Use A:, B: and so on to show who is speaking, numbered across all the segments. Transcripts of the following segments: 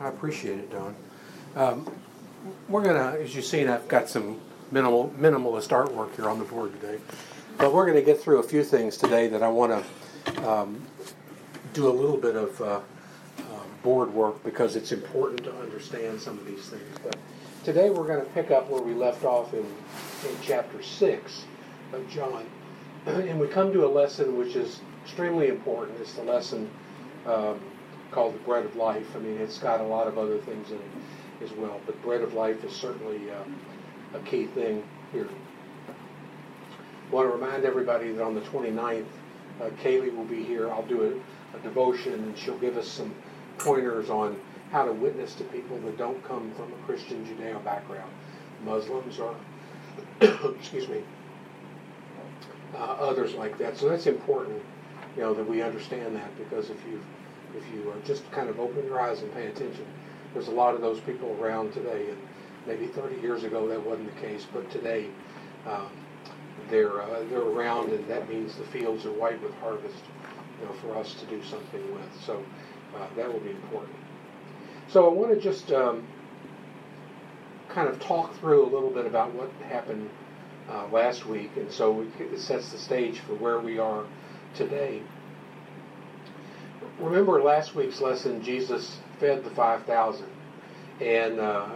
A: I appreciate it, Don. We're going to, as you've seen, I've got some minimalist artwork here on the board today. But we're going to get through a few things today that I want to do a little bit of board work because it's important to understand some of these things. But today we're going to pick up where we left off in chapter 6 of John. And we come to a lesson which is extremely important. It's the lesson called the Bread of Life. I mean, it's got a lot of other things in it as well, but Bread of Life is certainly a key thing here. I want to remind everybody that on the 29th, Kaylee will be here. I'll do a devotion, and she'll give us some pointers on how to witness to people that don't come from a Christian Judeo background, Muslims or, excuse me, others like that. So that's important, that we understand that, because if you just kind of open your eyes and pay attention, there's a lot of those people around today, and maybe 30 years ago that wasn't the case, but today they're around, and that means the fields are white with harvest, for us to do something with. So that will be important. So I want to just kind of talk through a little bit about what happened last week, and so it sets the stage for where we are today. Remember last week's lesson, Jesus fed the 5,000, and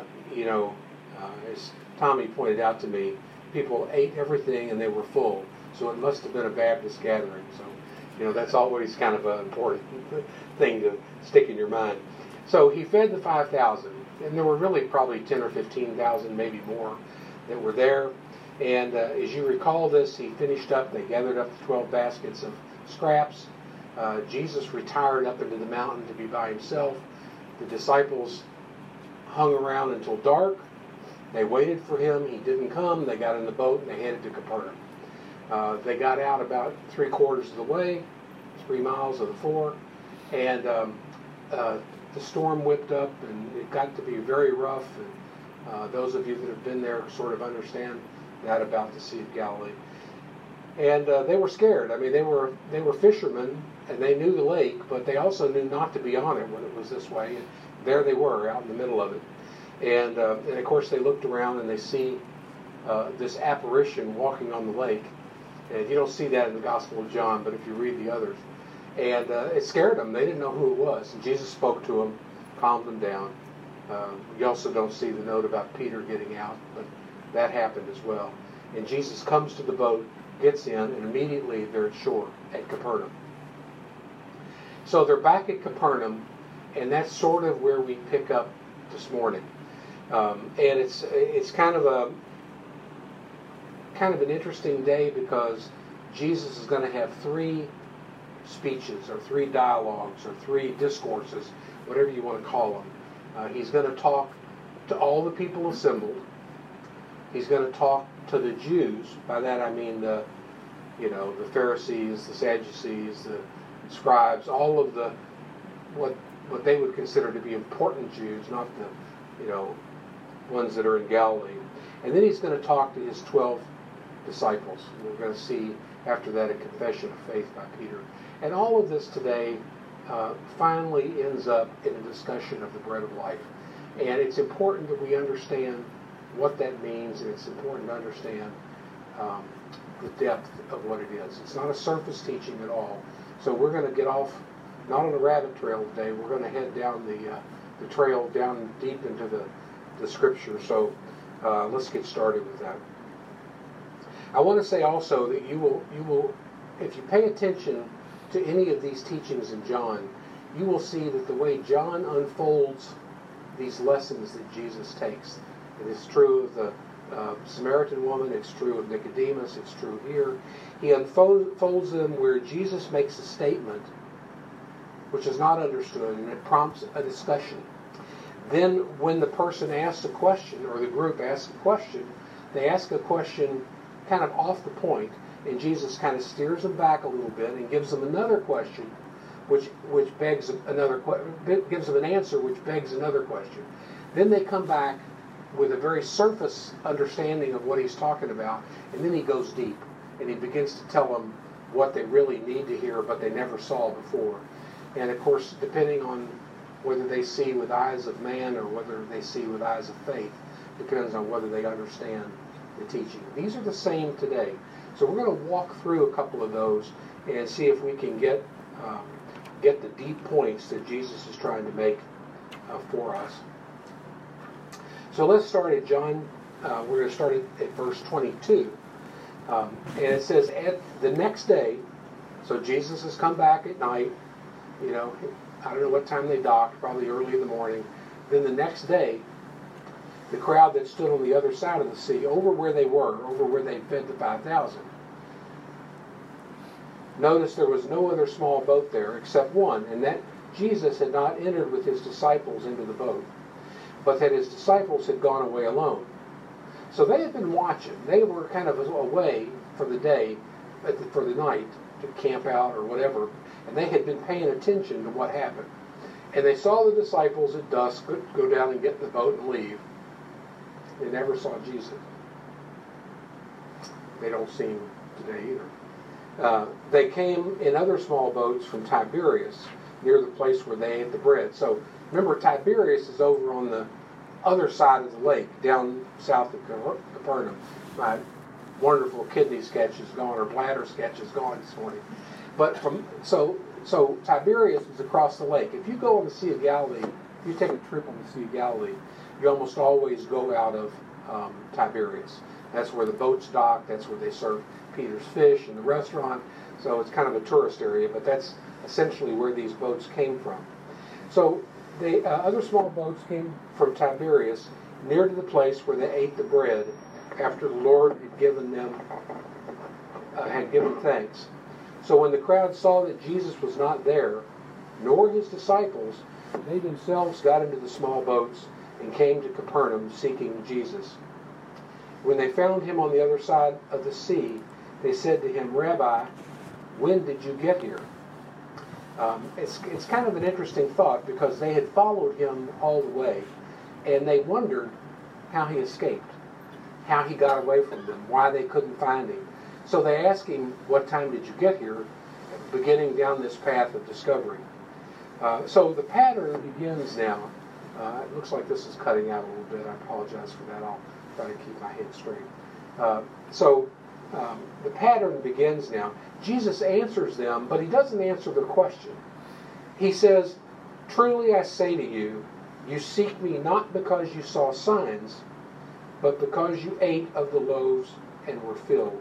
A: as Tommy pointed out to me, people ate everything and they were full, so it must have been a Baptist gathering. So that's always kind of an important thing to stick in your mind. So he fed the 5,000, and there were really probably 10 or 15,000, maybe more, that were there. And as you recall this, he finished up, they gathered up the 12 baskets of scraps. Jesus retired up into the mountain to be by himself. The disciples hung around until dark. They waited for him. He didn't come. They got in the boat and they headed to Capernaum. They got out about 3/4 of the way, 3 miles of the 4, and the storm whipped up, and it got to be very rough. And those of you that have been there sort of understand that about the Sea of Galilee. And they were scared. I mean, they were fishermen, and they knew the lake, but they also knew not to be on it when it was this way. And there they were, out in the middle of it. And of course, they looked around and they see this apparition walking on the lake. And you don't see that in the Gospel of John, but if you read the others. And it scared them. They didn't know who it was. And Jesus spoke to them, calmed them down. You also don't see the note about Peter getting out, but that happened as well. And Jesus comes to the boat, gets in, and immediately they're at shore at Capernaum. So they're back at Capernaum, and that's sort of where we pick up this morning. And it's kind of an interesting day, because Jesus is going to have 3 speeches or 3 dialogues or 3 discourses, whatever you want to call them. He's going to talk to all the people assembled. He's going to talk to the Jews. By that I mean the Pharisees, the Sadducees, the scribes, all of the what they would consider to be important Jews, not the ones that are in Galilee. And then he's going to talk to his 12 disciples. We're going to see after that a confession of faith by Peter. And all of this today finally ends up in a discussion of the bread of life. And it's important that we understand what that means, and it's important to understand the depth of what it is. It's not a surface teaching at all. So we're going to get off, not on a rabbit trail today, we're going to head down the trail down deep into the Scripture. So let's get started with that. I want to say also that you will, if you pay attention to any of these teachings in John, you will see that the way John unfolds these lessons that Jesus takes, it is true of the Samaritan woman, it's true of Nicodemus, it's true here. He unfolds them where Jesus makes a statement which is not understood, and it prompts a discussion. Then when the person asks a question, or the group asks a question, they ask a question kind of off the point, and Jesus kind of steers them back a little bit and gives them another question, which begs another gives them an answer which begs another question. Then they come back with a very surface understanding of what he's talking about, and then he goes deep, and he begins to tell them what they really need to hear, but they never saw before. And of course, depending on whether they see with eyes of man or whether they see with eyes of faith. Depends on whether they understand the teaching. These are the same today. So we're going to walk through a couple of those and see if we can get the deep points that Jesus is trying to make for us. So let's start at John. We're going to start at verse 22. And it says, at the next day, so Jesus has come back at night. You know, I don't know what time they docked, probably early in the morning. Then the next day, the crowd that stood on the other side of the sea, over where they were, over where they fed the 5,000. Notice there was no other small boat there except one, and that Jesus had not entered with his disciples into the boat, but that his disciples had gone away alone. So they had been watching. They were kind of away for the day, for the night, to camp out or whatever, and they had been paying attention to what happened. And they saw the disciples at dusk go down and get in the boat and leave. They never saw Jesus. They don't see him today either. They came in other small boats from Tiberias, near the place where they ate the bread. So remember, Tiberias is over on the other side of the lake, down south of Capernaum. My wonderful kidney sketch is gone, or bladder sketch is gone this morning. But so Tiberias is across the lake. If you go on the Sea of Galilee, if you take a trip on the Sea of Galilee, you almost always go out of Tiberias. That's where the boats dock. That's where they serve Peter's fish in the restaurant. So it's kind of a tourist area, but that's essentially where these boats came from. So the other small boats came from Tiberias near to the place where they ate the bread after the Lord had given thanks. So when the crowd saw that Jesus was not there, nor his disciples, they themselves got into the small boats and came to Capernaum seeking Jesus. When they found him on the other side of the sea, they said to him, Rabbi, when did you get here? It's kind of an interesting thought, because they had followed him all the way, and they wondered how he escaped, how he got away from them, why they couldn't find him. So they asked him, what time did you get here, beginning down this path of discovery. So the pattern begins now. It looks like this is cutting out a little bit. I apologize for that. I'll try to keep my head straight. So the pattern begins now. Jesus answers them, but he doesn't answer their question. He says, truly I say to you, you seek me not because you saw signs, but because you ate of the loaves and were filled.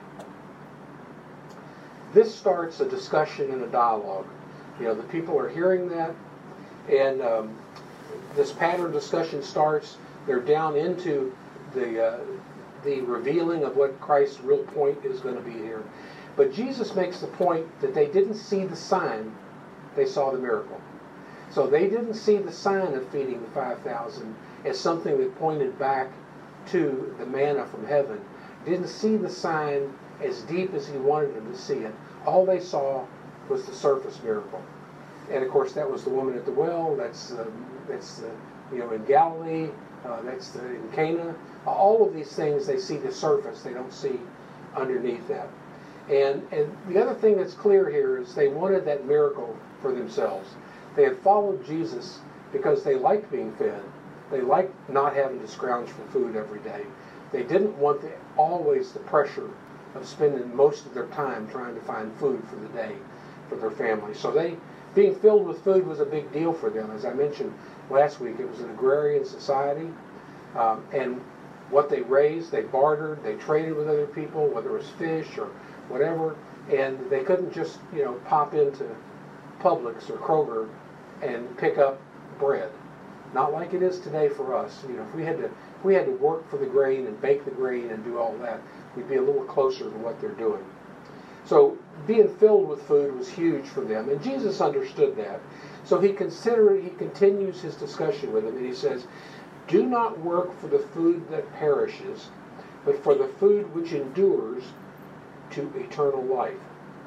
A: This starts a discussion and a dialogue. You know, the people are hearing that, and this pattern discussion starts. They're down into the revealing of what Christ's real point is going to be here. But Jesus makes the point that they didn't see the sign, they saw the miracle. So they didn't see the sign of feeding the 5,000 as something that pointed back to the manna from heaven. Didn't see the sign as deep as he wanted them to see it. All they saw was the surface miracle. And of course that was the woman at the well, that's in Galilee, in Cana. All of these things, they see the surface, they don't see underneath that. And the other thing that's clear here is they wanted that miracle for themselves. They had followed Jesus because they liked being fed. They liked not having to scrounge for food every day. They didn't want always the pressure of spending most of their time trying to find food for the day for their family. So being filled with food was a big deal for them. As I mentioned last week, it was an agrarian society. And what they raised, they bartered, they traded with other people, whether it was fish or whatever, and they couldn't just, pop into Publix or Kroger and pick up bread. Not like it is today for us. If we had to work for the grain and bake the grain and do all that, we'd be a little closer to what they're doing. So being filled with food was huge for them, and Jesus understood that. So he continues his discussion with them, and he says, do not work for the food that perishes, but for the food which endures to eternal life.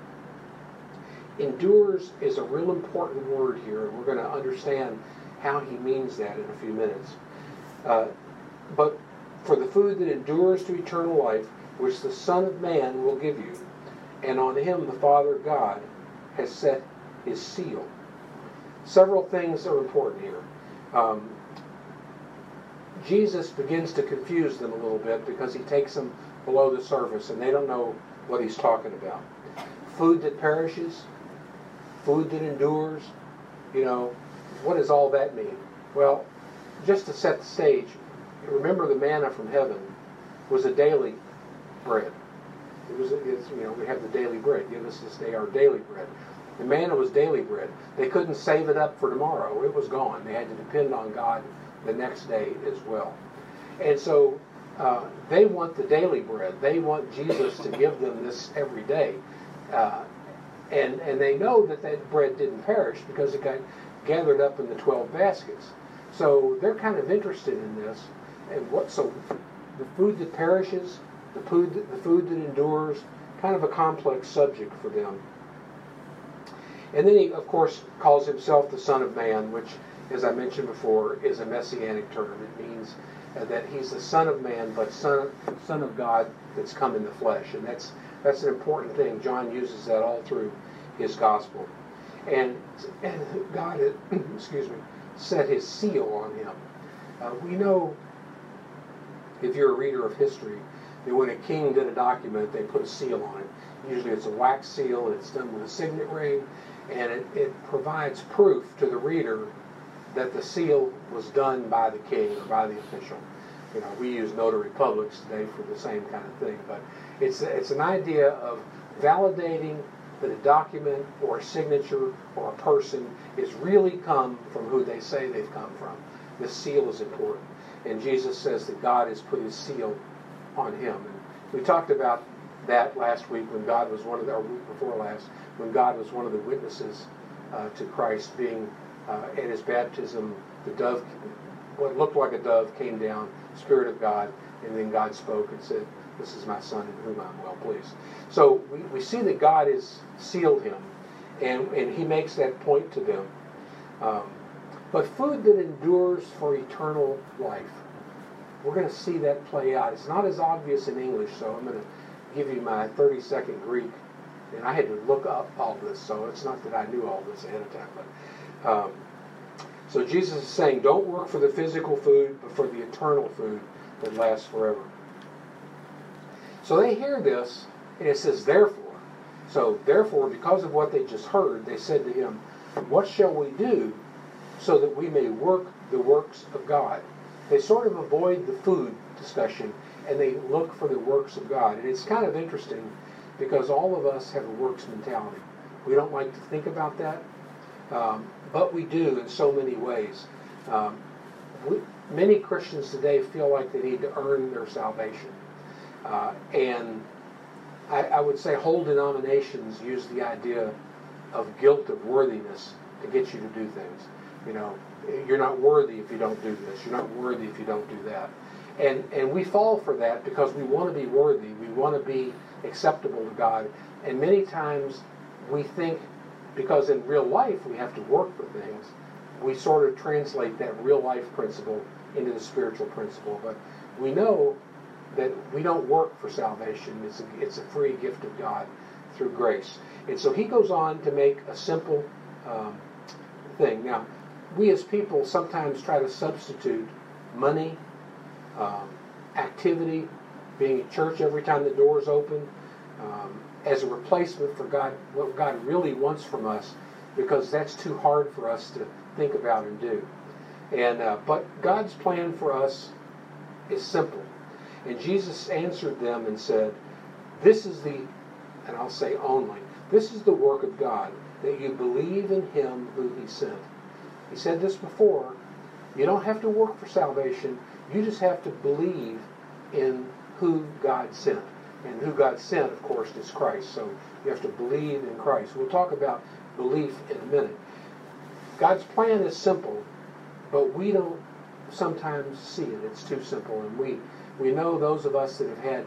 A: Endures is a real important word here, and we're going to understand how he means that in a few minutes. But for the food that endures to eternal life, which the Son of Man will give you, and on him the Father God has set his seal. several things are important here. Jesus begins to confuse them a little bit because he takes them below the surface and they don't know what he's talking about. Food that perishes, food that endures, what does all that mean? Well, just to set the stage, remember the manna from heaven was a daily bread. We have the daily bread. Give us this day our daily bread. The manna was daily bread. They couldn't save it up for tomorrow. It was gone. They had to depend on God the next day as well. And so they want the daily bread. They want Jesus to give them this every day. And they know that bread didn't perish because it got gathered up in the 12 baskets. So they're kind of interested in this. And so the food that perishes, the food that endures, kind of a complex subject for them. And then he, of course, calls himself the Son of Man, which, as I mentioned before, is a messianic term. It means that he's the Son of Man, but Son of God that's come in the flesh. And that's an important thing. John uses that all through his gospel. And God, set his seal on him. We know, if you're a reader of history, that when a king did a document, they put a seal on it. Usually it's a wax seal, and it's done with a signet ring, and it provides proof to the reader that the seal was done by the king or by the official. We use notary publics today for the same kind of thing, but it's an idea of validating that a document or a signature or a person is really come from who they say they've come from. This seal is important. And Jesus says that God has put his seal on him. And we talked about that last week when God was or week before last, when God was one of the witnesses to Christ being at his baptism. The dove, what looked like a dove, came down, Spirit of God, and then God spoke and said, "This is my Son in whom I'm well pleased." So we see that God has sealed him, and he makes that point to them. But food that endures for eternal life, we're going to see that play out. It's not as obvious in English, so I'm going to give you my 30-second Greek. And I had to look up all this, so it's not that I knew all this ahead of time. But, so Jesus is saying, don't work for the physical food, but for the eternal food that lasts forever. So they hear this, and it says, therefore. So, therefore, because of what they just heard, they said to him, what shall we do so that we may work the works of God? They sort of avoid the food discussion, and they look for the works of God. And it's kind of interesting because all of us have a works mentality. We don't like to think about that, but we do in so many ways. Many Christians today feel like they need to earn their salvation. And I would say whole denominations use the idea of guilt of worthiness to get you to do things. You're not worthy if you don't do this. You're not worthy if you don't do that. And we fall for that because we want to be worthy. We want to be acceptable to God. And many times we think, because in real life we have to work for things, we sort of translate that real life principle into the spiritual principle. But we know that we don't work for salvation. It's a free gift of God through grace. And so he goes on to make a simple thing. Now, we as people sometimes try to substitute money, activity, being at church every time the door is open, as a replacement for God, what God really wants from us, because that's too hard for us to think about and do. And but God's plan for us is simple. And Jesus answered them and said, this is the, and I'll say only, this is the work of God, that you believe in him who he sent. He said this before. You don't have to work for salvation. You just have to believe in who God sent. And who God sent, of course, is Christ. So you have to believe in Christ. We'll talk about belief in a minute. God's plan is simple, but we don't sometimes see it. It's too simple. And we know those of us that have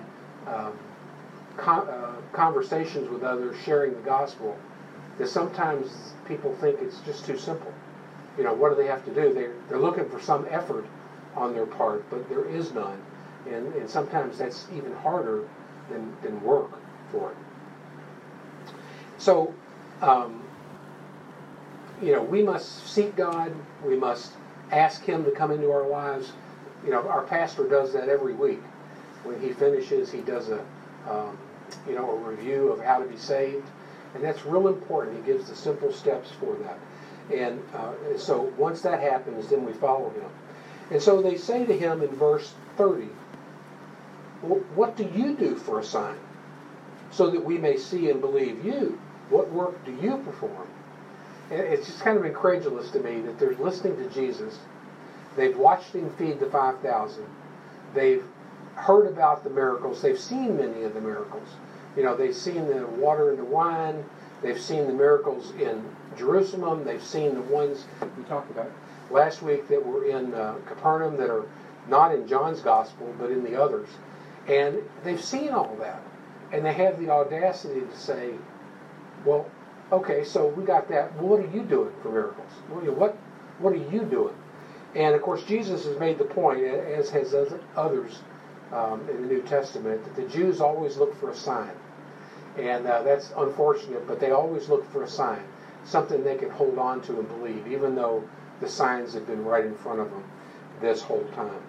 A: had conversations with others sharing the gospel, that sometimes people think it's just too simple. What do they have to do? They're looking for some effort on their part, but there is none. And sometimes that's even harder than work for it. So, we must seek God. We must ask Him to come into our lives. Our pastor does that every week. When he finishes, he does a review of how to be saved. And that's real important. He gives the simple steps for that. And so once that happens, then we follow Him. And so they say to him in verse 30, well, what do you do for a sign? So that we may see and believe you. What work do you perform? And it's just kind of incredulous to me that they're listening to Jesus. They've watched Him feed the 5,000. They've heard about the miracles. They've seen many of the miracles. They've seen the water into wine. They've seen the miracles in Jerusalem. They've seen the ones we talked about last week that were in Capernaum that are not in John's gospel, but in the others. And they've seen all that. And they have the audacity to say, well, okay, so we got that. Well, what are you doing for miracles? What are you doing? And, of course, Jesus has made the point, as has others in the New Testament, that the Jews always look for a sign. And that's unfortunate, but they always look for a sign, something they can hold on to and believe, even though the signs have been right in front of them this whole time.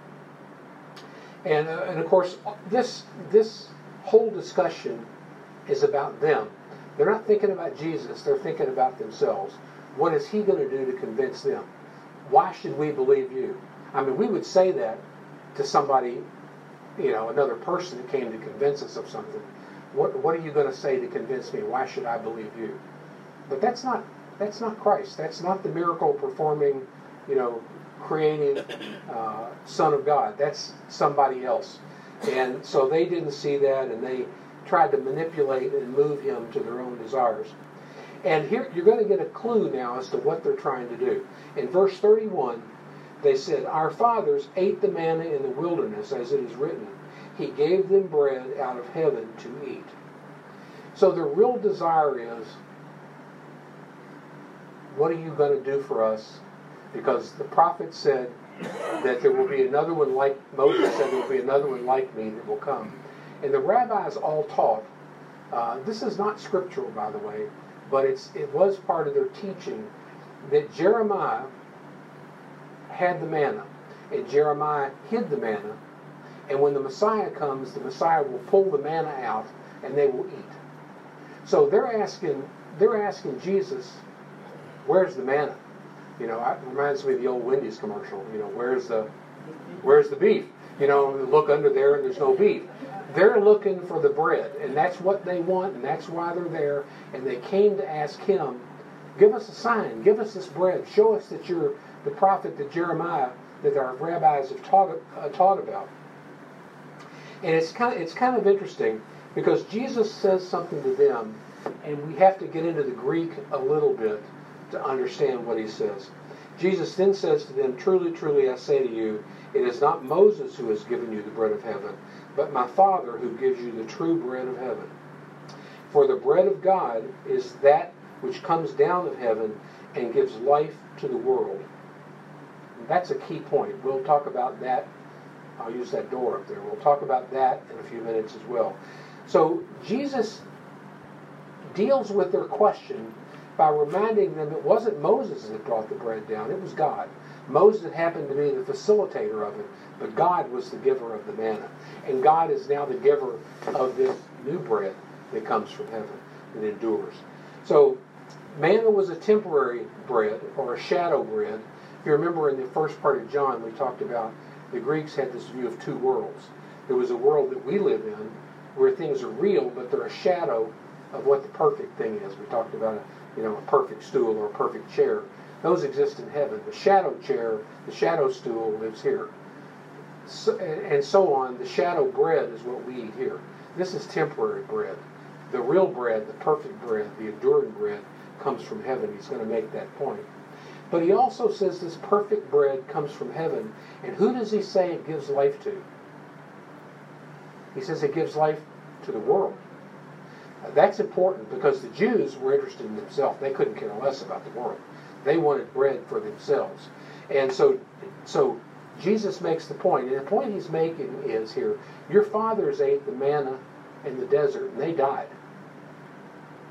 A: And of course, this whole discussion is about them. They're not thinking about Jesus. They're thinking about themselves. What is He going to do to convince them? Why should we believe you? I mean, we would say that to somebody, another person that came to convince us of something. What are you going to say to convince me? Why should I believe you? But that's not Christ. That's not the miracle performing, creative Son of God. That's somebody else. And so they didn't see that, and they tried to manipulate and move Him to their own desires. And here you're going to get a clue now as to what they're trying to do. In verse 31, they said, our fathers ate the manna in the wilderness, as it is written, He gave them bread out of heaven to eat. So their real desire is, what are you going to do for us? Because the prophet said that there will be another one like, Moses said there will be another one like me that will come. And the rabbis all taught, this is not scriptural, by the way, but it was part of their teaching, that Jeremiah had the manna, and Jeremiah hid the manna, and when the Messiah comes, the Messiah will pull the manna out, and they will eat. So they're asking Jesus, where's the manna? It reminds me of the old Wendy's commercial. Where's the beef? Look under there, and there's no beef. They're looking for the bread, and that's what they want, and that's why they're there. And they came to ask Him, give us a sign, give us this bread, show us that you're the prophet that Jeremiah, that our rabbis have taught about. And it's kind of interesting because Jesus says something to them, and we have to get into the Greek a little bit to understand what He says. Jesus then says to them, truly, truly, I say to you, it is not Moses who has given you the bread of heaven, but my Father who gives you the true bread of heaven. For the bread of God is that which comes down of heaven and gives life to the world. That's a key point. We'll talk about that. I'll use that door up there. We'll talk about that in a few minutes as well. So Jesus deals with their question by reminding them it wasn't Moses that brought the bread down, it was God. Moses happened to be the facilitator of it, but God was the giver of the manna. And God is now the giver of this new bread that comes from heaven and endures. So manna was a temporary bread, or a shadow bread. If you remember in the first part of John, we talked about the Greeks had this view of two worlds. There was a world that we live in where things are real, but they're a shadow of what the perfect thing is. We talked about a perfect stool or a perfect chair. Those exist in heaven. The shadow chair, the shadow stool lives here. And so on. The shadow bread is what we eat here. This is temporary bread. The real bread, the perfect bread, the enduring bread, comes from heaven. He's going to make that point. But he also says this perfect bread comes from heaven. And who does he say it gives life to? He says it gives life to the world. That's important because the Jews were interested in themselves. They couldn't care less about the world. They wanted bread for themselves. And so Jesus makes the point. And the point he's making is here, your fathers ate the manna in the desert and they died.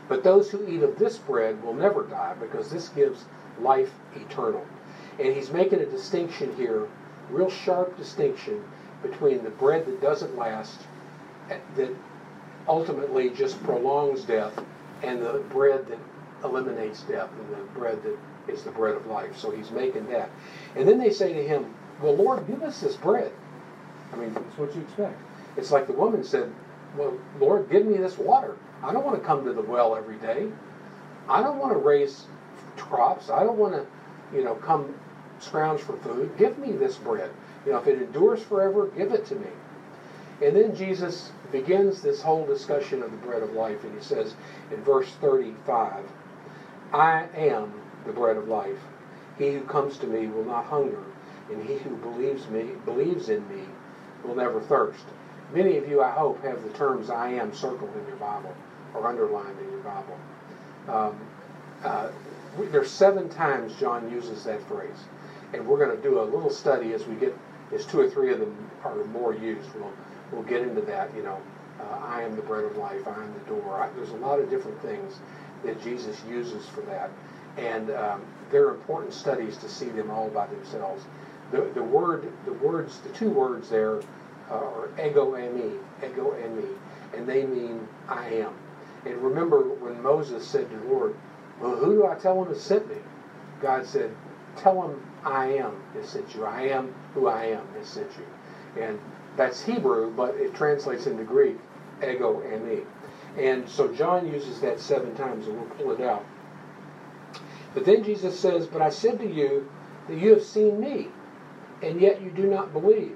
A: But those who eat of this bread will never die, because this gives life eternal. And he's making a distinction here, real sharp distinction, between the bread that doesn't last, that ultimately just prolongs death, and the bread that eliminates death, and the bread that is the bread of life. So he's making that. And then they say to him, well, Lord, give us this bread. I mean, that's what you expect. It's like the woman said, well, Lord, give me this water. I don't want to come to the well every day. I don't want to raise crops. I don't want to, come scrounge for food. Give me this bread. If it endures forever, give it to me. And then Jesus begins this whole discussion of the bread of life, and he says in verse 35, I am the bread of life. He who comes to me will not hunger, and he who believes in me will never thirst. Many of you, I hope, have the terms I am circled in your Bible or underlined in your Bible. There's 7 times John uses that phrase. And we're going to do a little study as we get, as 2 or 3 of them are more used. We'll get into that, I am the bread of life, I am the door. There's a lot of different things that Jesus uses for that. And they're important studies to see them all by themselves. The 2 words there are ego eimi, and they mean I am. And remember when Moses said to the Lord, well, who do I tell him has sent me? God said, tell him I am has sent you. I am who I am has sent you. And that's Hebrew, but it translates into Greek, ego eimi. And so John uses that 7 times, and we'll pull it out. But then Jesus says, but I said to you that you have seen me, and yet you do not believe.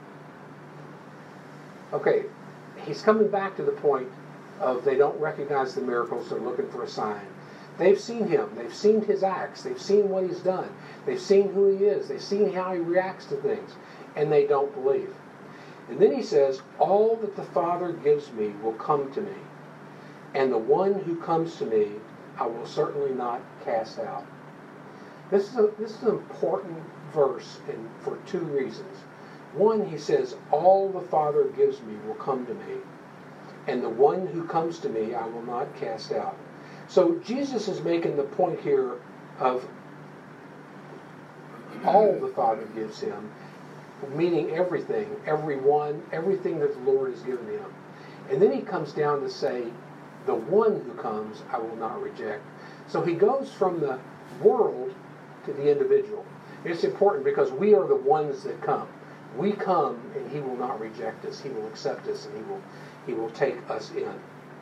A: Okay, he's coming back to the point of they don't recognize the miracles, they're looking for a sign. They've seen him, they've seen his acts, they've seen what he's done, they've seen who he is, they've seen how he reacts to things, and they don't believe. And then he says, all that the Father gives me will come to me, and the one who comes to me I will certainly not cast out. This is an important verse for 2 reasons. One, he says, all the Father gives me will come to me, and the one who comes to me I will not cast out. So Jesus is making the point here of all the Father gives him, meaning everything, everyone, everything that the Lord has given him. And then he comes down to say, the one who comes I will not reject. So he goes from the world to the individual. It's important because we are the ones that come. We come and he will not reject us. He will accept us, and he will take us in.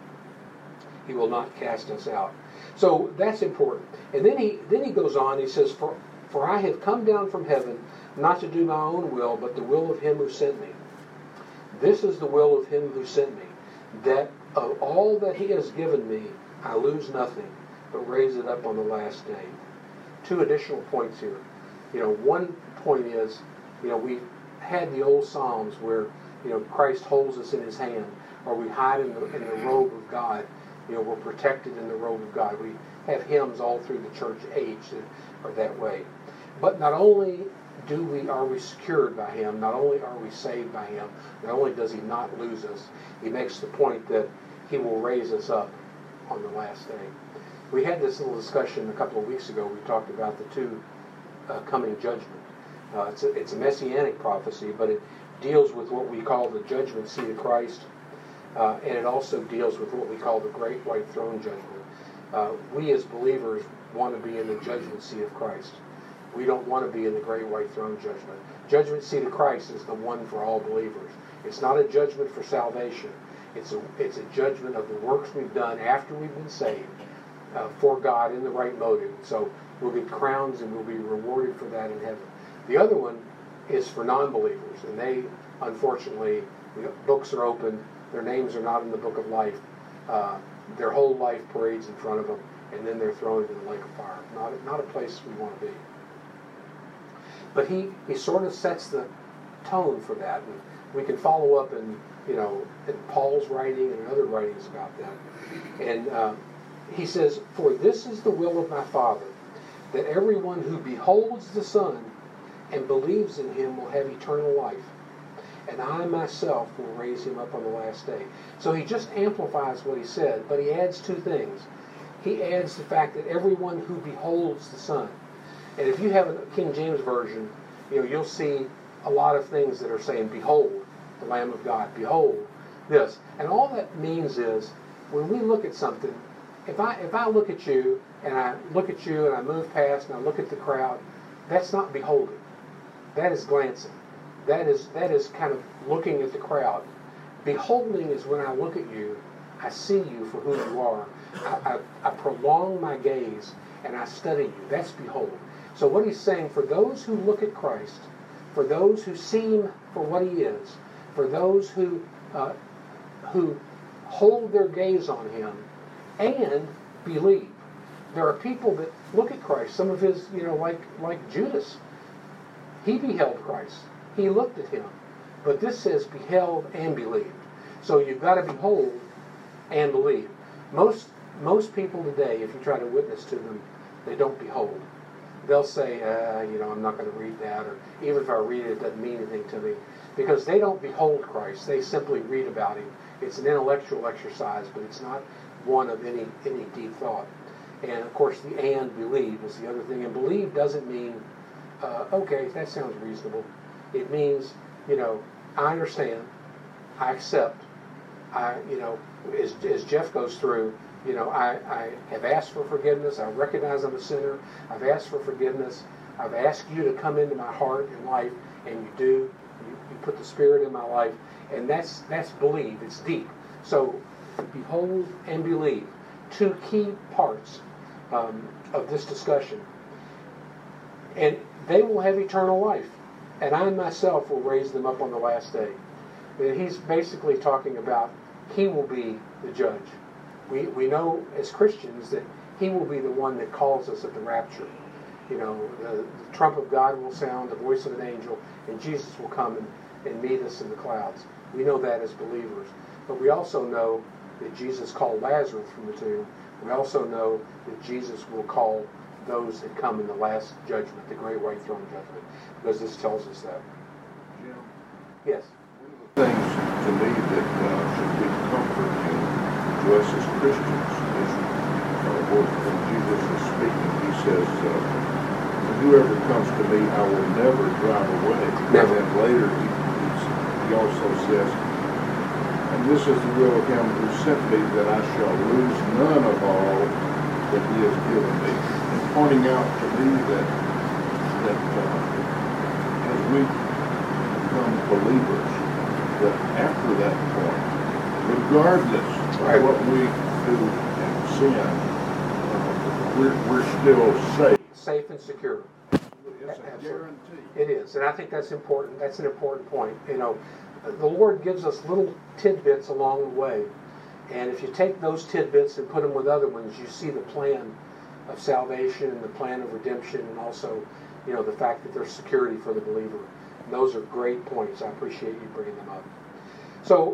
A: He will not cast us out. So that's important. And then he goes on, he says, For I have come down from heaven not to do my own will, but the will of him who sent me. This is the will of him who sent me, that of all that he has given me, I lose nothing, but raise it up on the last day. 2 additional points here. One point is, we had the old Psalms where, Christ holds us in his hand, or we hide in the robe of God. We're protected in the robe of God. We have hymns all through the church age that are that way. But not only are we secured by him, not only are we saved by him, not only does he not lose us, he makes the point that he will raise us up on the last day. We had this little discussion a couple of weeks ago. We talked about the 2 coming judgment. It's a messianic prophecy, but it deals with what we call the judgment seat of Christ, and it also deals with what we call the great white throne judgment. We as believers want to be in the judgment seat of Christ. We don't want to be in the great white throne judgment. Judgment seat of Christ is the one for all believers. It's not a judgment for salvation. It's a judgment of the works we've done after we've been saved for God in the right motive. So we'll get crowns and we'll be rewarded for that in heaven. The other one is for non-believers, and they, unfortunately, the books are open. Their names are not in the book of life. Their whole life parades in front of them, and then they're thrown into the lake of fire. Not a place we want to be. But he sort of sets the tone for that, and we can follow up in Paul's writing and other writings about that. And he says, for this is the will of my Father, that everyone who beholds the Son and believes in him will have eternal life, and I myself will raise him up on the last day. So he just amplifies what he said, but he adds two things. He adds the fact that everyone who beholds the Son. And if you have a King James Version, you'll see a lot of things that are saying, behold, the Lamb of God, behold this. And all that means is, when we look at something, if I look at you, and I look at you, and I move past, and I look at the crowd, that's not beholding. That is glancing. That is kind of looking at the crowd. Beholding is when I look at you, I see you for who you are. I prolong my gaze, and I study you. That's behold. So what he's saying, for those who look at Christ, for those who see him for what he is, for those who hold their gaze on him and believe. There are people that look at Christ. Some of his, like Judas. He beheld Christ. He looked at him. But this says beheld and believed. So you've got to behold and believe. Most people today, if you try to witness to them, they don't behold. They'll say, I'm not going to read that, or even if I read it, it doesn't mean anything to me. Because they don't behold Christ. They simply read about him. It's an intellectual exercise, but it's not one of any deep thought. And, of course, the and believe is the other thing. And believe doesn't mean, okay, that sounds reasonable. It means, I understand, I accept, as Jeff goes through, I have asked for forgiveness. I recognize I'm a sinner. I've asked for forgiveness. I've asked you to come into my heart and life, and you do. You put the Spirit in my life, and that's believe. It's deep. So, behold and believe. Two key parts of this discussion. And they will have eternal life, and I myself will raise them up on the last day. And he's basically talking about he will be the judge. We know as Christians that he will be the one that calls us at the rapture. The trump of God will sound, the voice of an angel, and Jesus will come and meet us in the clouds. We know that as believers. But we also know that Jesus called Lazarus from the tomb. We also know that Jesus will call those that come in the last judgment, the great white throne judgment, because this tells us that.
B: Jim?
A: Yes?
B: One of the things to me that should be comforting to us as Christians is when Jesus is speaking, he says, whoever comes to me, I will never drive away.
A: Never.
B: And then later he also says, and this is the will of him who sent me, that I shall lose none of all that he has given me. And pointing out to me that as we become believers, that after that point, regardless of what we do and sin, we're still safe.
A: Safe and secure.
B: It's a guarantee.
A: It is, and I think that's important. That's an important point. The Lord gives us little tidbits along the way, and if you take those tidbits and put them with other ones, you see the plan of salvation and the plan of redemption, and also, the fact that there's security for the believer. And those are great points. I appreciate you bringing them up. So,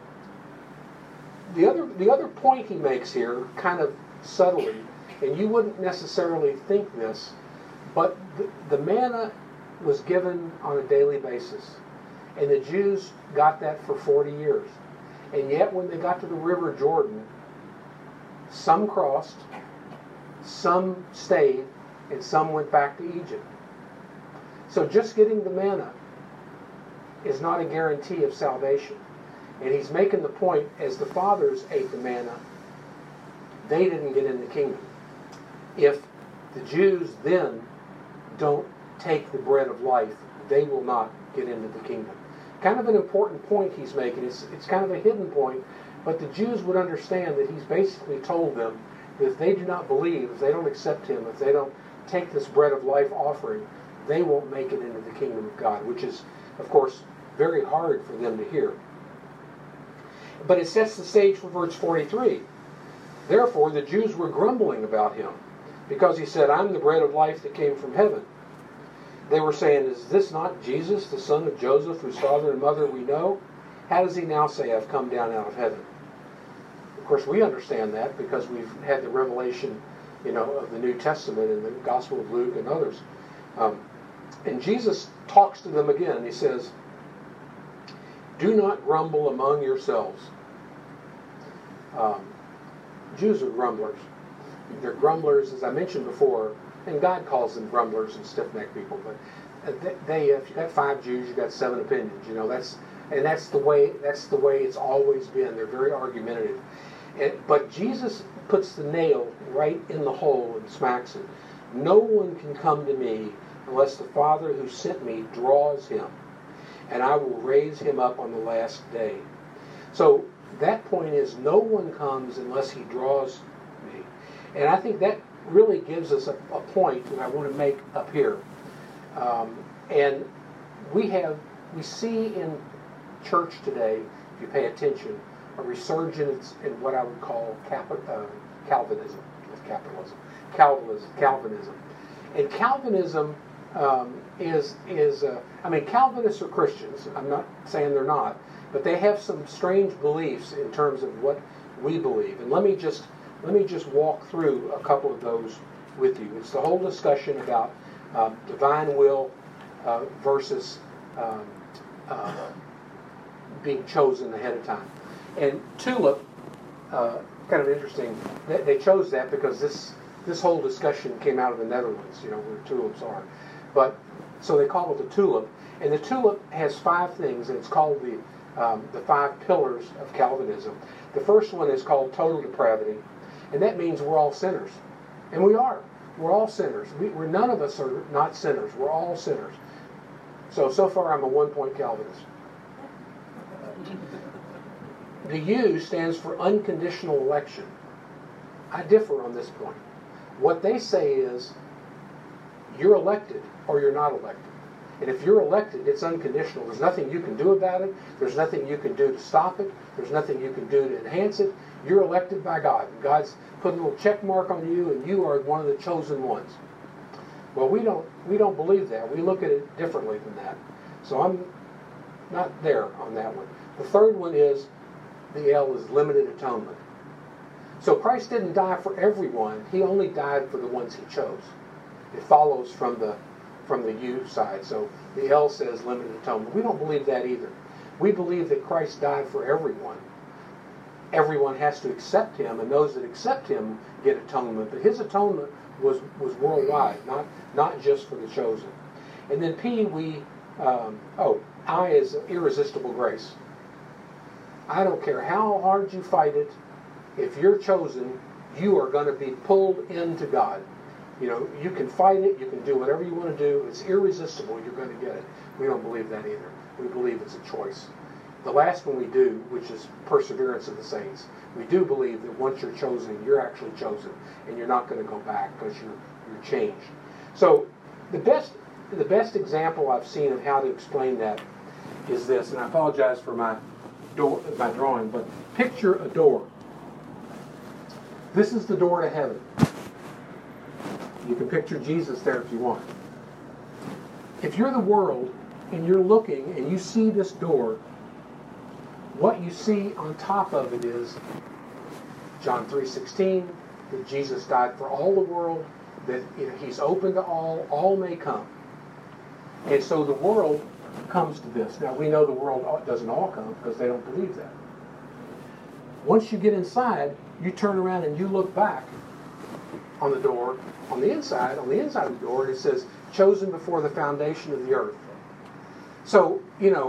A: the other point he makes here, kind of subtly, and you wouldn't necessarily think this, but the manna was given on a daily basis. And the Jews got that for 40 years. And yet when they got to the River Jordan, some crossed, some stayed, and some went back to Egypt. So just getting the manna is not a guarantee of salvation. And he's making the point, as the fathers ate the manna, they didn't get in the kingdom. If the Jews then don't take the bread of life, they will not get into the kingdom. Kind of an important point he's making. It's kind of a hidden point, but the Jews would understand that he's basically told them that if they do not believe, if they don't accept him, if they don't take this bread of life offering, they won't make it into the kingdom of God, which is, of course, very hard for them to hear. But it sets the stage for verse 43. Therefore, the Jews were grumbling about him, because he said, I'm the bread of life that came from heaven. They were saying, is this not Jesus, the son of Joseph, whose father and mother we know? How does he now say, I've come down out of heaven? Of course, we understand that because we've had the revelation, of the New Testament and the Gospel of Luke and others. And Jesus talks to them again. He says, Do not grumble among yourselves. Jews are grumblers. They're grumblers, as I mentioned before, and God calls them grumblers and stiff-necked people. But if you got 5 Jews, you got 7 opinions. That's the way it's always been. They're very argumentative. But Jesus puts the nail right in the hole and smacks it. No one can come to me unless the Father who sent me draws him, and I will raise him up on the last day. So that point is, no one comes unless he draws me. And I think that really gives us a point that I want to make up here. And we see in church today, if you pay attention, a resurgence in what I would call Calvinism. Calvinism. And Calvinism Calvinists are Christians. I'm not saying they're not, but they have some strange beliefs in terms of what we believe. And let me just walk through a couple of those with you. It's the whole discussion about divine will versus being chosen ahead of time. And tulip, kind of interesting. They chose that because this whole discussion came out of the Netherlands, where tulips are. But so they call it the tulip, and the tulip has 5 things, and it's called the 5 pillars of Calvinism. The first one is called total depravity, and that means we're all sinners, and we are. We're all sinners. We're none of us are not sinners. We're all sinners. So far I'm a 1-point Calvinist. The U stands for unconditional election. I differ on this point. What they say is, you're elected or you're not elected. And if you're elected, it's unconditional. There's nothing you can do about it. There's nothing you can do to stop it. There's nothing you can do to enhance it. You're elected by God. God's put a little check mark on you, and you are one of the chosen ones. Well, we don't believe that. We look at it differently than that. So I'm not there on that one. The third one is, the L is limited atonement. So Christ didn't die for everyone. He only died for the ones he chose. It follows from the U side. So the L says limited atonement. We don't believe that either. We believe that Christ died for everyone. Everyone has to accept him, and those that accept him get atonement. But his atonement was worldwide, not just for the chosen. And then P, I is irresistible grace. I don't care how hard you fight it. If you're chosen, you are going to be pulled into God. You can fight it. You can do whatever you want to do. It's irresistible. You're going to get it. We don't believe that either. We believe it's a choice. The last one we do, which is perseverance of the saints, we do believe that once you're chosen, you're actually chosen, and you're not going to go back because you're changed. So the best example I've seen of how to explain that is this, and I apologize for my drawing, but picture a door. This is the door to heaven. You can picture Jesus there if you want. If you're the world and you're looking and you see this door, what you see on top of it is John 3:16, that Jesus died for all the world, that he's open to all may come. And so the world comes to this. Now we know the world doesn't all come because they don't believe that. Once you get inside, you turn around and you look back on the door, on the inside of the door, and it says, chosen before the foundation of the earth. So,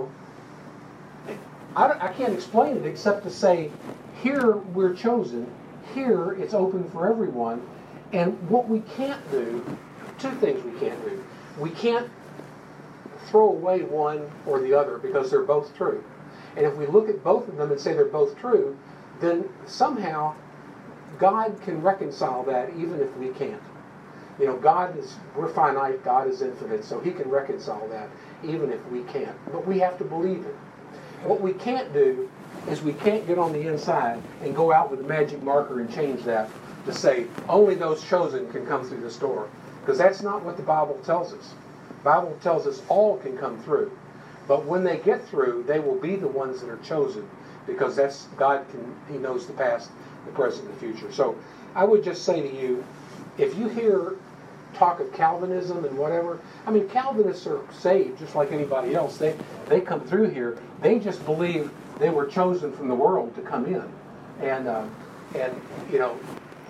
A: I can't explain it except to say, here we're chosen, here it's open for everyone, and what we can't do, 2 things we can't do. We can't throw away one or the other because they're both true. And if we look at both of them and say they're both true, then somehow God can reconcile that even if we can't. We're finite, God is infinite, so he can reconcile that even if we can't. But we have to believe it. What we can't do is we can't get on the inside and go out with a magic marker and change that to say only those chosen can come through this door. Because that's not what the Bible tells us. The Bible tells us all can come through. But when they get through, they will be the ones that are chosen, because that's he knows the past, the present, and the future. So I would just say to you, if you hear talk of Calvinism and whatever. I mean, Calvinists are saved just like anybody else. They come through here. They just believe they were chosen from the world to come in, and you know,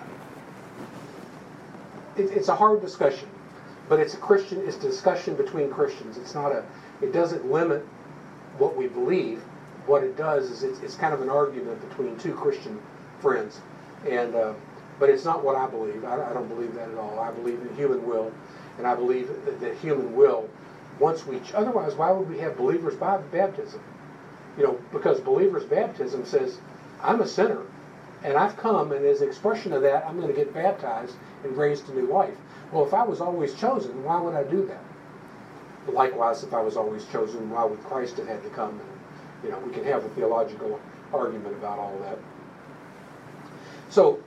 A: it's a hard discussion, but it's a discussion between Christians. It doesn't limit what we believe. What it does is it's kind of an argument between two Christian friends, and but it's not what I believe. I don't believe that at all. I believe in human will, and I believe that human will, otherwise, why would we have believers' baptism? You know, because believers' baptism says, I'm a sinner, and I've come, and as an expression of that, I'm going to get baptized and raised to new life. Well, if I was always chosen, why would I do that? Likewise, if I was always chosen, why would Christ have had to come? And, you know, we can have a theological argument about all that. So,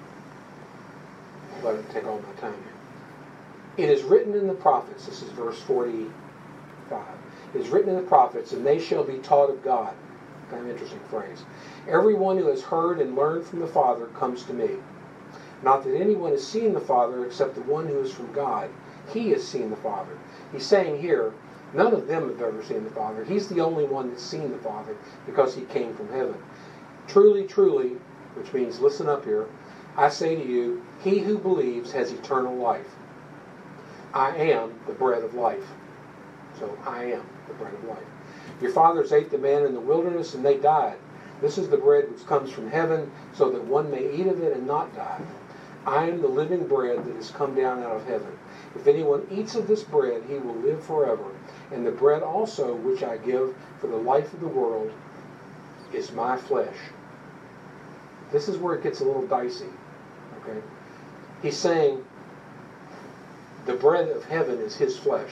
A: let it take all my time here. It is written in the prophets, this is verse 45. It is written in the prophets, and they shall be taught of God. Kind of interesting phrase. Everyone who has heard and learned from the Father comes to me. Not that anyone has seen the Father except the one who is from God. He has seen the Father. He's saying here, none of them have ever seen the Father. He's the only one that's seen the Father because he came from heaven. Truly, truly, which means listen up here, I say to you, he who believes has eternal life. I am the bread of life. So I am the bread of life. Your fathers ate the manna in the wilderness and they died. This is the bread which comes from heaven, so that one may eat of it and not die. I am the living bread that has come down out of heaven. If anyone eats of this bread, he will live forever. And the bread also which I give for the life of the world is my flesh. This is where it gets a little dicey. Okay? He's saying the bread of heaven is his flesh.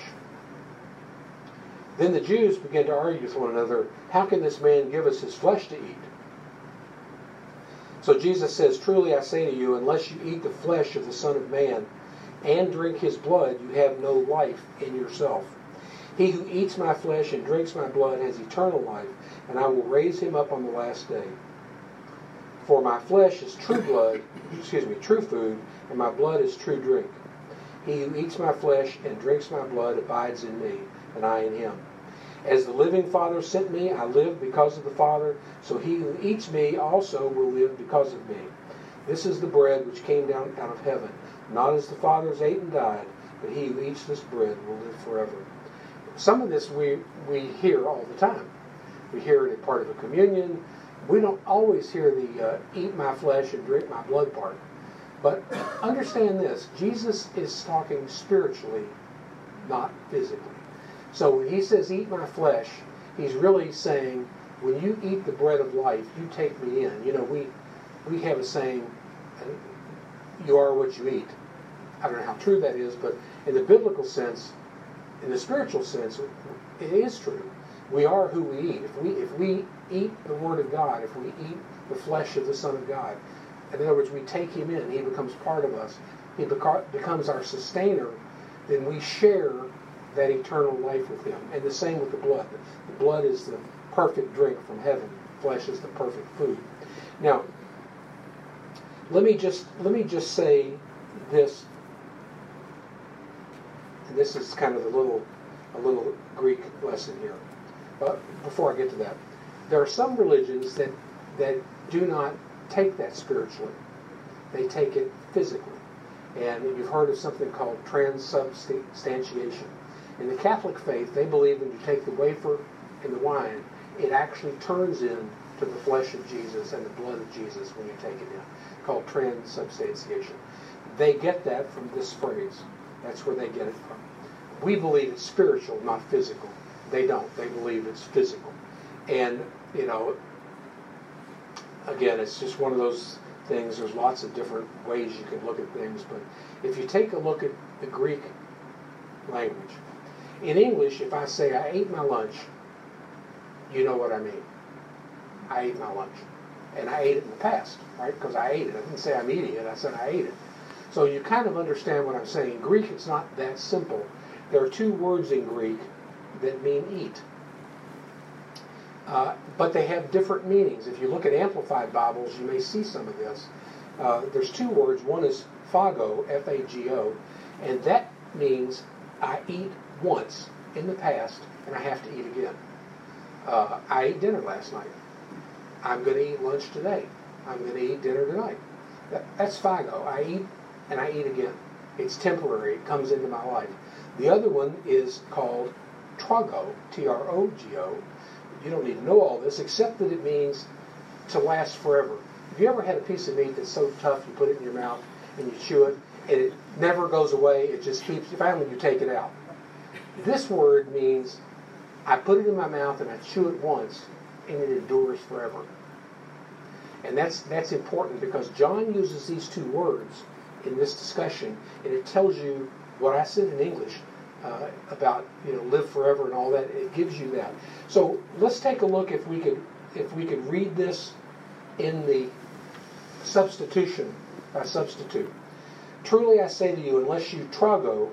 A: Then the Jews began to argue with one another, how can this man give us his flesh to eat? So Jesus says, truly I say to you, unless you eat the flesh of the Son of Man and drink his blood, you have no life in yourself. He who eats my flesh and drinks my blood has eternal life, and I will raise him up on the last day. For my flesh is true food, and my blood is true drink. He who eats my flesh and drinks my blood abides in me, and I in him. As the living Father sent me, I live because of the Father, so he who eats me also will live because of me. This is the bread which came down out of heaven, not as the fathers ate and died, but he who eats this bread will live forever. Some of this we hear all the time. We hear it at part of a communion. We don't always hear the eat my flesh and drink my blood part. But understand this, Jesus is talking spiritually, not physically. So when he says eat my flesh, he's really saying when you eat the bread of life, you take me in. You know, we have a saying, you are what you eat. I don't know how true that is, but in the biblical sense, in the spiritual sense, it is true. We are who we eat. If we eat the Word of God, if we eat the flesh of the Son of God, in other words, we take him in, he becomes part of us, he becomes our sustainer, then we share that eternal life with him. And the same with the blood. The blood is the perfect drink from heaven. Flesh is the perfect food. Now, let me just say this, and this is kind of a little Greek lesson here. But before I get to that, there are some religions that do not take that spiritually. They take it physically. And you've heard of something called transubstantiation. In the Catholic faith, they believe when you take the wafer and the wine, it actually turns into the flesh of Jesus and the blood of Jesus when you take it in, called transubstantiation. They get that from this phrase. That's where they get it from. We believe it's spiritual, not physical. They don't. They believe it's physical. And, you know, again, it's just one of those things. There's lots of different ways you can look at things. But if you take a look at the Greek language, in English, if I say I ate my lunch, you know what I mean. I ate my lunch. And I ate it in the past, right? Because I ate it. I didn't say I'm eating it. I said I ate it. So you kind of understand what I'm saying. In Greek, it's not that simple. There are two words in Greek that mean eat. But they have different meanings. If you look at Amplified Bibles, you may see some of this. There's two words. One is phago, F-A-G-O, And that means I eat once in the past, and I have to eat again. I ate dinner last night. I'm going to eat lunch today. I'm going to eat dinner tonight. That's phago. I eat and I eat again. It's temporary. It comes into my life. The other one is called trogo, T-R-O-G-O. You don't need to know all this, except that it means to last forever. Have you ever had a piece of meat that's so tough you put it in your mouth and you chew it, and it never goes away, it just keeps, finally you take it out? This word means I put it in my mouth and I chew it once, and it endures forever. And that's important because John uses these two words in this discussion, and it tells you what I said in English about live forever and all that. It gives you that. So let's take a look if we could read this in the substitute. Truly I say to you, unless you trogo,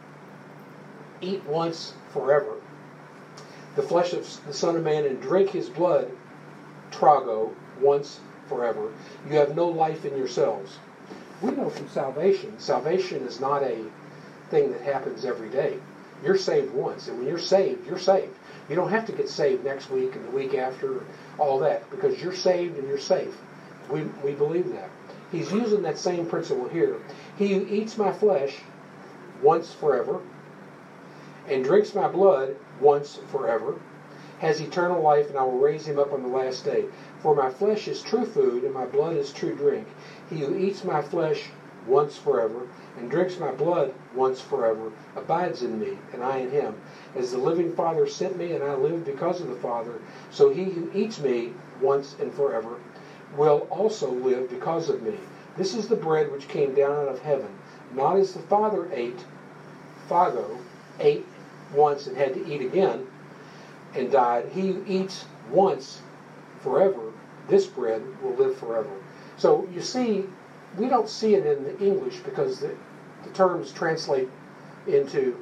A: eat once forever, the flesh of the Son of Man, and drink his blood, trogo, once forever, you have no life in yourselves. We know from salvation is not a thing that happens every day. You're saved once, and when you're saved, you're saved. You don't have to get saved next week and the week after, all that, because you're saved and you're safe. We believe that. He's using that same principle here. He who eats my flesh once forever and drinks my blood once forever has eternal life, and I will raise him up on the last day. For my flesh is true food, and my blood is true drink. He who eats my flesh once forever and drinks my blood once forever abides in me, and I in him. As the living Father sent me, and I live because of the Father, so he who eats me once and forever will also live because of me. This is the bread which came down out of heaven, not as the Father ate, phago, ate once and had to eat again and died. He who eats once forever, this bread will live forever. So you see, we don't see it in the English because the terms translate into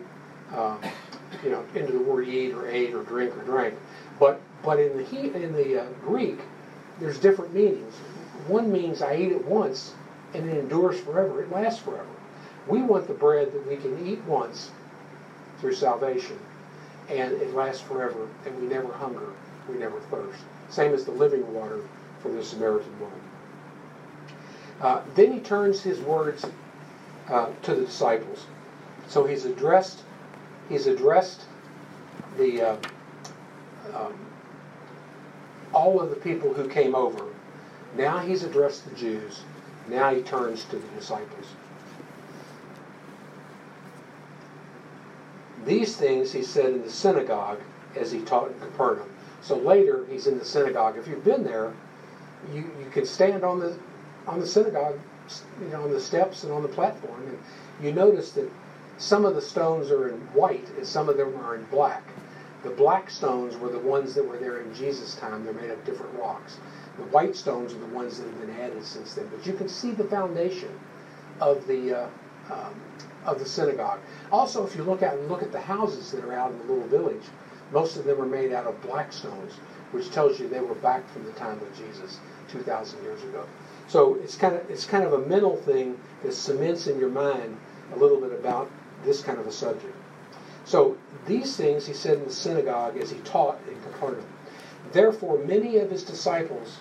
A: into the word eat or ate or drink or drank. But in the Greek, there's different meanings. One means I eat it once and it endures forever. It lasts forever. We want the bread that we can eat once through salvation, and it lasts forever, and we never hunger, we never thirst. Same as the living water for the Samaritan woman. Then he turns his words to the disciples. So he's addressed the all of the people who came over. Now he's addressed the Jews. Now he turns to the disciples. These things he said in the synagogue as he taught in Capernaum. So later he's in the synagogue. If you've been there, you can stand on the synagogue, on the steps and on the platform, and you notice that some of the stones are in white and some of them are in black. The black stones were the ones that were there in Jesus' time. They're made of different rocks. The white stones are the ones that have been added since then. But you can see the foundation of the synagogue. Also, if you look out and look at the houses that are out in the little village, most of them are made out of black stones, which tells you they were back from the time of Jesus, 2,000 years ago. So it's kind of a mental thing that cements in your mind a little bit about this kind of a subject. So these things he said in the synagogue as he taught in Capernaum. Therefore, many of his disciples,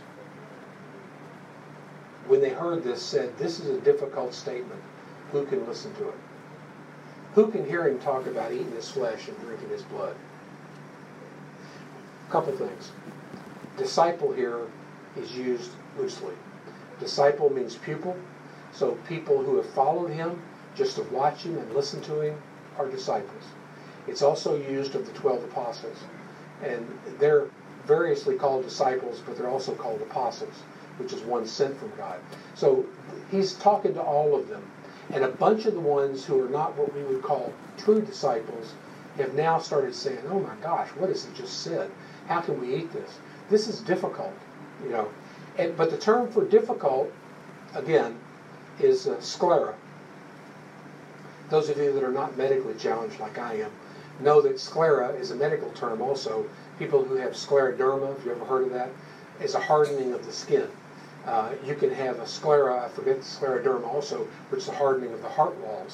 A: when they heard this, said, "This is a difficult statement. Who can listen to it? Who can hear him talk about eating his flesh and drinking his blood?" A couple things. Disciple here is used loosely. Disciple means pupil. So people who have followed him just to watch him and listen to him are disciples. It's also used of the 12 apostles. And they're variously called disciples, but they're also called apostles, which is one sent from God. So he's talking to all of them. And a bunch of the ones who are not what we would call true disciples have now started saying, "Oh my gosh, what has he just said? How can we eat this? This is difficult." But the term for difficult, again, is sclera. Those of you that are not medically challenged like I am know that sclera is a medical term also. People who have scleroderma, if you ever heard of that, is a hardening of the skin. You can have a sclera, I forget the scleroderma also, which is the hardening of the heart walls.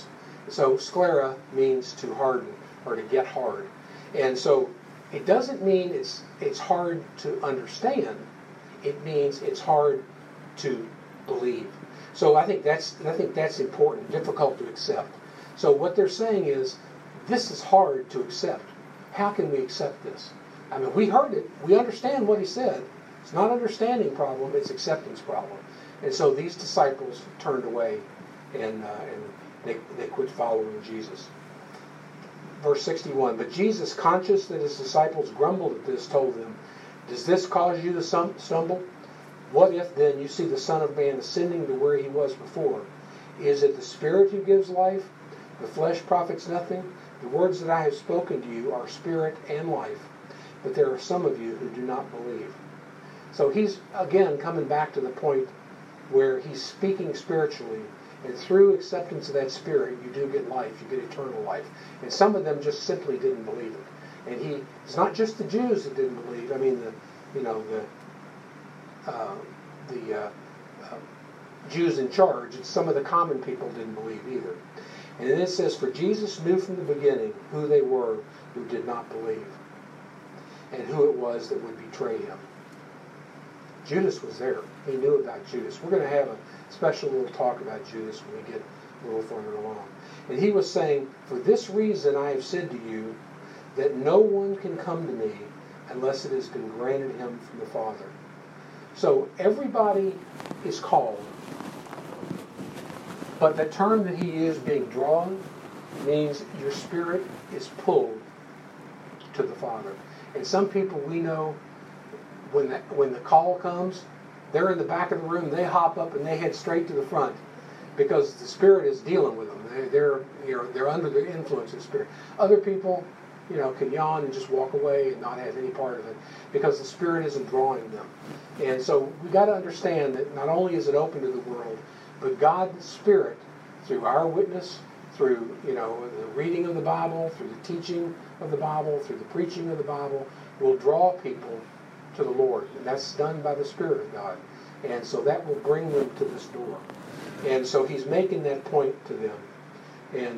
A: So sclera means to harden or to get hard. And so it doesn't mean it's hard to understand. It means it's hard to believe. So I think that's important, difficult to accept. So what they're saying is, this is hard to accept. How can we accept this? I mean, we heard it. We understand what he said. It's not an understanding problem, it's acceptance problem. And so these disciples turned away and they quit following Jesus. Verse 61, but Jesus, conscious that his disciples grumbled at this, told them, does this cause you to stumble? What if then you see the Son of Man ascending to where he was before? Is it the Spirit who gives life? The flesh profits nothing. The words that I have spoken to you are spirit and life, but there are some of you who do not believe. So he's, again, coming back to the point where he's speaking spiritually, and through acceptance of that Spirit, you do get life, you get eternal life. And some of them just simply didn't believe it. And it's not just the Jews that didn't believe. I mean, the Jews in charge, and some of the common people didn't believe either. And then it says, for Jesus knew from the beginning who they were who did not believe, and who it was that would betray him. Judas was there. He knew about Judas. We're going to have a special little talk about Judas when we get a little further along. And he was saying, for this reason I have said to you that no one can come to me unless it has been granted him from the Father. So everybody is called, but the term that he is being drawn means your spirit is pulled to the Father. And some people we know, when the call comes, they're in the back of the room, they hop up and they head straight to the front because the Spirit is dealing with them. They're under the influence of the Spirit. Other people, can yawn and just walk away and not have any part of it because the Spirit isn't drawing them. And so we got to understand that not only is it open to the world, but God's Spirit, through our witness, through the reading of the Bible, through the teaching of the Bible, through the preaching of the Bible, will draw people to the Lord. And that's done by the Spirit of God. And so that will bring them to this door. And so he's making that point to them. And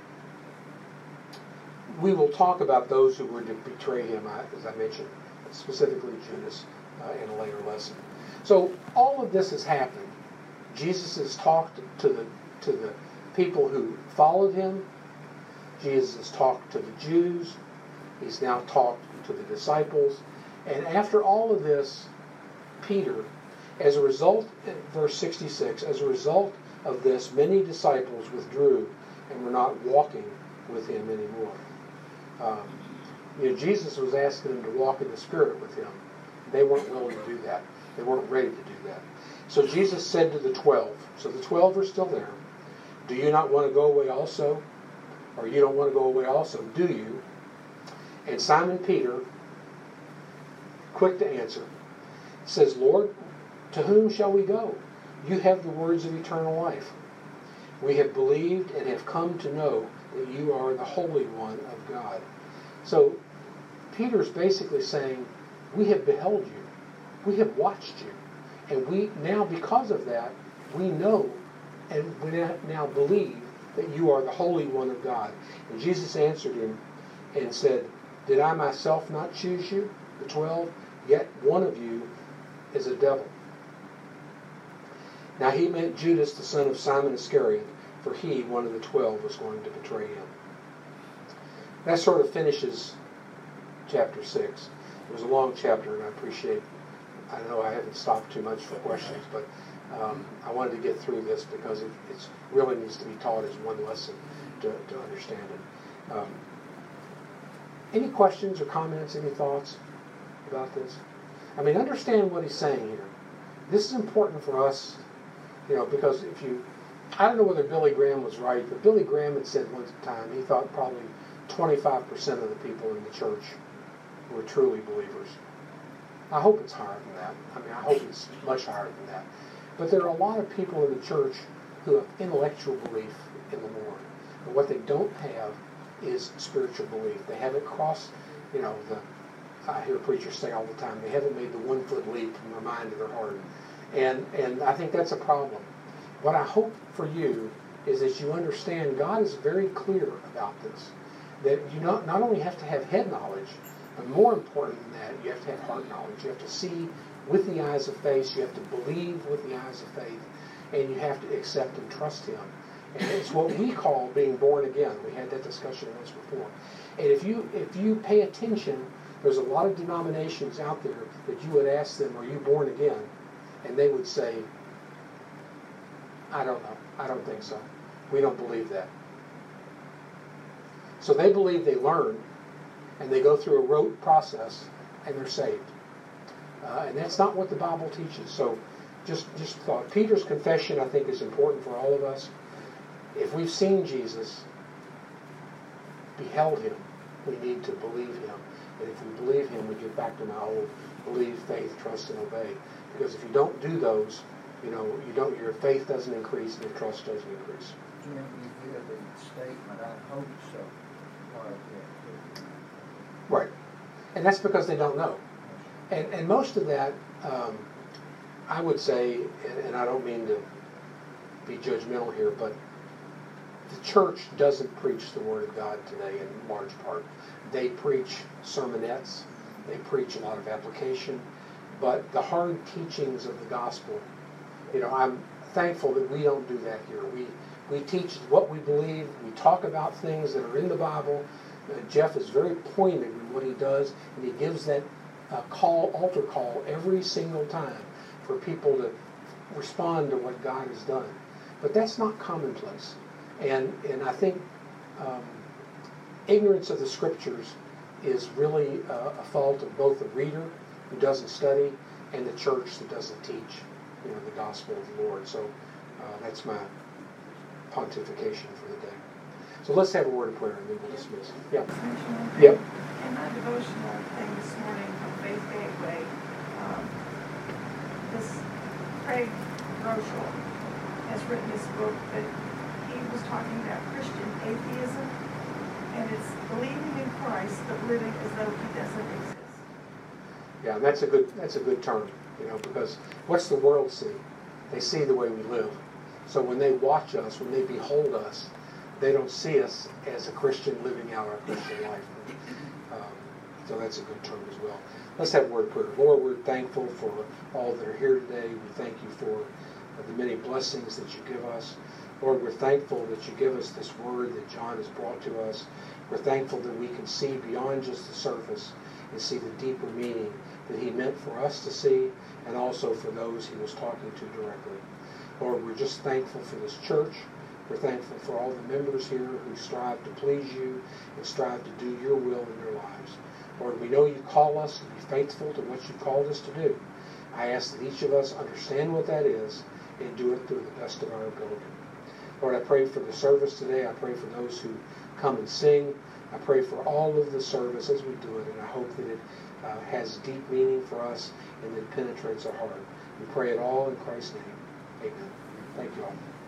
A: we will talk about those who were to betray him, as I mentioned, specifically Judas in a later lesson. So all of this has happened. Jesus has talked to the people who followed him. Jesus has talked to the Jews. He's now talked to the disciples. And after all of this, Peter, as a result, verse 66, as a result of this, many disciples withdrew and were not walking with him anymore. Jesus was asking them to walk in the Spirit with him. They weren't willing to do that. They weren't ready to do that. So Jesus said to the 12, so the 12 are still there, do you not want to go away also? Or you don't want to go away also, do you? And Simon Peter, quick to answer, says, Lord, to whom shall we go? You have the words of eternal life. We have believed and have come to know that you are the Holy One of God. So Peter's basically saying, we have beheld you. We have watched you. And we now, because of that, we know and we now believe that you are the Holy One of God. And Jesus answered him and said, did I myself not choose you, the 12? Yet one of you is a devil. Now he meant Judas, the son of Simon Iscariot, for he, one of the 12, was going to betray him. That sort of finishes chapter 6. It was a long chapter, and I know I haven't stopped too much for questions, but I wanted to get through this because it really needs to be taught as one lesson to understand it. Any questions or comments, any thoughts about this? I mean, understand what he's saying here. This is important for us, because I don't know whether Billy Graham was right, but Billy Graham had said one time he thought probably 25% of the people in the church were truly believers. I hope it's higher than that. I mean, I hope it's much higher than that. But there are a lot of people in the church who have intellectual belief in the Lord. But what they don't have is spiritual belief. They haven't crossed, I hear preachers say all the time, they haven't made the 1-foot leap from their mind to their heart. And I think that's a problem. What I hope for you is that you understand God is very clear about this. That you not only have to have head knowledge, but more important than that, you have to have heart knowledge. You have to see with the eyes of faith. You have to believe with the eyes of faith. And you have to accept and trust Him. And it's what we call being born again. We had that discussion once before. And if you pay attention, there's a lot of denominations out there that you would ask them, are you born again? And they would say, I don't know. I don't think so. We don't believe that. So they believe they learn, and they go through a rote process, and they're saved. And that's not what the Bible teaches. So just thought. Peter's confession, I think, is important for all of us. If we've seen Jesus, beheld Him, we need to believe Him. And if we believe Him, we get back to my old believe, faith, trust, and obey. Because if you don't do those, your faith doesn't increase and your trust doesn't increase.
C: Jim, you hear the statement, I hope so.
A: Right. And that's because they don't know. And most of that, I would say, and I don't mean to be judgmental here, but the church doesn't preach the Word of God today in large part. They preach sermonettes. They preach a lot of application. But the hard teachings of the gospel, I'm thankful that we don't do that here. We teach what we believe. We talk about things that are in the Bible. Jeff is very pointed in what he does, and he gives that altar call every single time for people to respond to what God has done. But that's not commonplace. And I think ignorance of the Scriptures is really a fault of both the reader who doesn't study and the church that doesn't teach the gospel of the Lord. So that's my pontification for the day. So let's have a word of prayer and then we'll dismiss. Yeah. Yep.
D: In my devotional thing this morning from Faith Gateway, this Craig Groeschel has written this book that he was talking about Christian atheism, and it's believing in Christ but living as though He doesn't exist.
A: Yeah, that's a good term, because what's the world see? They see the way we live. So when they watch us, when they behold us, they don't see us as a Christian living out our Christian life. So that's a good term as well. Let's have a word of prayer. Lord, we're thankful for all that are here today. We thank you for the many blessings that you give us. Lord, we're thankful that you give us this word that John has brought to us. We're thankful that we can see beyond just the surface and see the deeper meaning that he meant for us to see and also for those he was talking to directly. Lord, we're just thankful for this church. We're thankful for all the members here who strive to please you and strive to do your will in their lives. Lord, we know you call us to be faithful to what you've called us to do. I ask that each of us understand what that is and do it through the best of our ability. Lord, I pray for the service today. I pray for those who come and sing. I pray for all of the service as we do it, and I hope that it has deep meaning for us and that it penetrates our heart. We pray it all in Christ's name. Amen. Thank you all.